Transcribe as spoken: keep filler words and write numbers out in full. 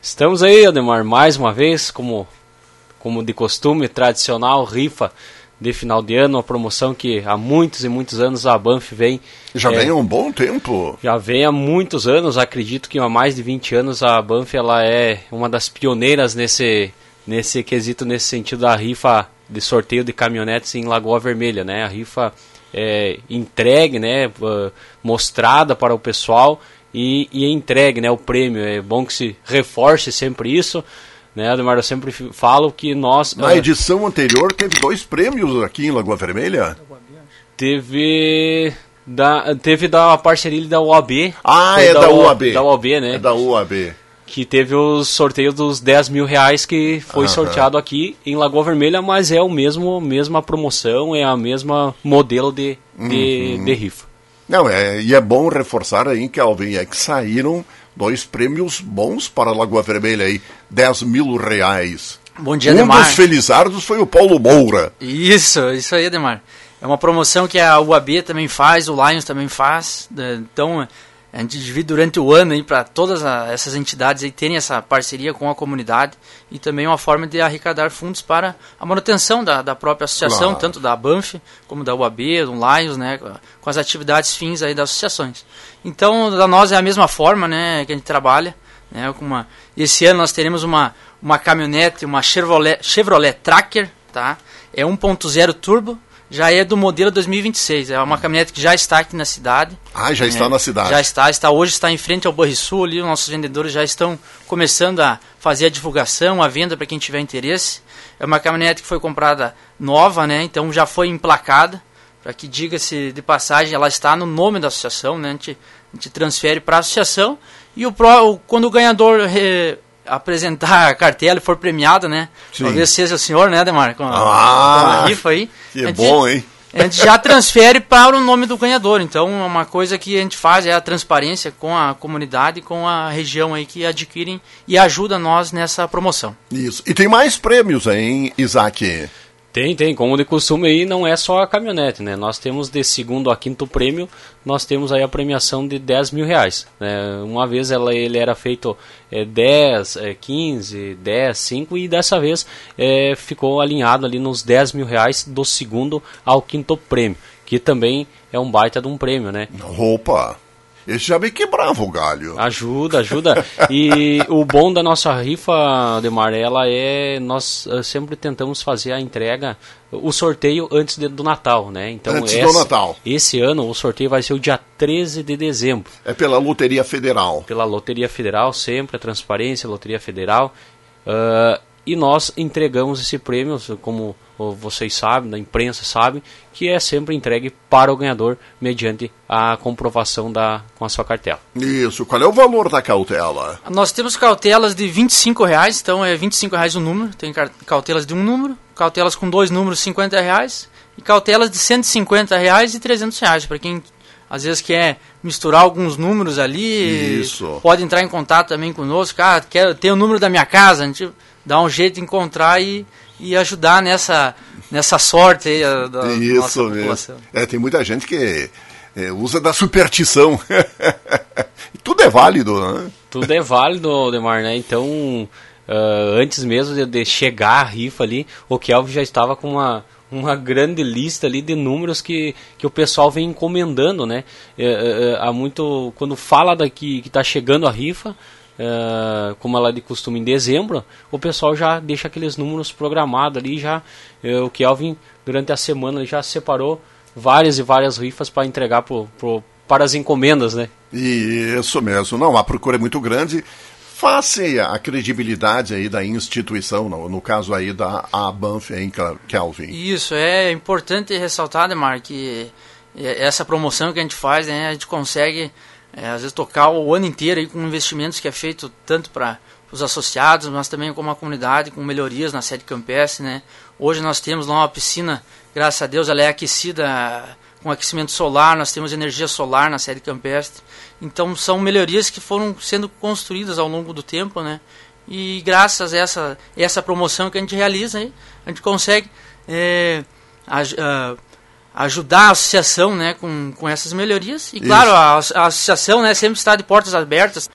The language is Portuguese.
Estamos aí, Ademar, mais uma vez, como, como de costume, tradicional, rifa de final de ano, uma promoção que há muitos e muitos anos a Banff vem... Já é, vem há um bom tempo. Já vem há muitos anos, acredito que há mais de vinte anos a Banff ela é uma das pioneiras nesse, nesse quesito, nesse sentido da rifa de sorteio de caminhonetes em Lagoa Vermelha, né? A rifa é entregue, né, mostrada para o pessoal e, e é entregue, né, o prêmio. É bom que se reforce sempre isso, né, Ademar? Eu sempre falo que nós... Na uh, edição anterior teve dois prêmios aqui em Lagoa Vermelha? Teve... Da, teve da parceria da U A B. Ah, é da, da U A B. Da U A B, né? É da U A B. Que teve o sorteio dos dez mil reais que foi Aham. sorteado aqui em Lagoa Vermelha, mas é o mesmo, mesma promoção, é a mesma modelo de, de, uhum. de rifa. Não, é, e é bom reforçar aí, Kelvin, é que saíram dois prêmios bons para Lagoa Vermelha aí, dez mil reais. Bom dia, um Ademar. Um dos felizardos foi o Paulo Moura. Isso, isso aí, Ademar. É uma promoção que a U A B também faz, o Lions também faz, então a gente divide durante o ano aí para todas a, essas entidades aí terem essa parceria com a comunidade e também uma forma de arrecadar fundos para a manutenção da, da própria associação, claro. Tanto da Banff como da U A B, do Lions, né, com as atividades fins aí das associações. Então, da nós é a mesma forma, né, que a gente trabalha, né, com uma, esse ano nós teremos uma, uma caminhonete, uma Chevrolet, Chevrolet Tracker, tá? É um ponto zero turbo. Já é do modelo dois mil e vinte e seis, é uma caminhonete que já está aqui na cidade. Ah, já é, está na cidade. Já está, está hoje está em frente ao Banrisul ali, os nossos vendedores já estão começando a fazer a divulgação, a venda para quem tiver interesse. É uma caminhonete que foi comprada nova, né? Então já foi emplacada, para que diga-se de passagem, ela está no nome da associação, né? A gente, a gente transfere para a associação e o pro, quando o ganhador re, apresentar a cartela e for premiado, né? Sim. Talvez seja o senhor, né, Ademar? Com a, ah, com a rifa aí. Que é bom, hein? A gente já transfere para o nome do ganhador. Então, uma coisa que a gente faz é a transparência com a comunidade, com a região aí que adquirem e ajuda nós nessa promoção. Isso. E tem mais prêmios aí, hein, Isaac? Tem, tem. Como de costume aí, não é só a caminhonete, né? Nós temos de segundo a quinto prêmio, nós temos aí a premiação de dez mil reais. Né? Uma vez ela, ele era feito é, dez, é, quinze, dez, cinco e dessa vez é, ficou alinhado ali nos dez mil reais do segundo ao quinto prêmio, que também é um baita de um prêmio, né? Opa! Esse já me quebrava o galho. Ajuda, ajuda. E o bom da nossa rifa, Ademar, ela é... Nós sempre tentamos fazer a entrega, o sorteio antes de, do Natal, né? Então, antes esse, do Natal. Esse ano o sorteio vai ser o dia treze de dezembro. É pela Loteria Federal. Pela Loteria Federal, sempre a transparência, Loteria Federal. Uh, e nós entregamos esse prêmio, como vocês sabem, da imprensa sabe, que é sempre entregue para o ganhador mediante a comprovação da, com a sua cartela. Isso. Qual é o valor da cautela? Nós temos cautelas de vinte e cinco reais, então é vinte e cinco reais o número. Tem cautelas de um número, cautelas com dois números, cinquenta reais, e cautelas de cento e cinquenta reais e trezentos reais, para quem às vezes quer misturar alguns números ali. Isso. Pode entrar em contato também conosco. Ah, quero ter o número da minha casa, a gente dá um jeito de encontrar e, e ajudar nessa, nessa sorte aí da, da Isso nossa mesmo. população. É, tem muita gente que é, usa da superstição. Tudo é válido, né? Tudo é válido, Ademar, né? Então, uh, antes mesmo de, de chegar a rifa ali, o Kelvin já estava com uma... uma grande lista ali de números que, que o pessoal vem encomendando, né? É, é, há muito, quando fala daqui que está chegando a rifa, é, como ela é de costume em dezembro, o pessoal já deixa aqueles números programados ali, já é, o Kelvin durante a semana ele já separou várias e várias rifas para entregar pro, pro, para as encomendas, né? Isso mesmo, não, a procura é muito grande. Face a credibilidade aí da instituição, no, no caso aí da a Banff, hein, Kelvin? Isso, é importante ressaltar, Ademar, que essa promoção que a gente faz, né, a gente consegue, é, às vezes, tocar o ano inteiro aí com investimentos que é feito tanto para os associados, mas também como a comunidade, com melhorias na sede campestre, né? Hoje nós temos lá uma piscina, graças a Deus, ela é aquecida com aquecimento solar, nós temos energia solar na sede campestre. Então são melhorias que foram sendo construídas ao longo do tempo, né? E graças a essa, essa promoção que a gente realiza, aí, a gente consegue é, a, a, ajudar a associação, né, com, com essas melhorias. E claro, a, a associação, né, sempre está de portas abertas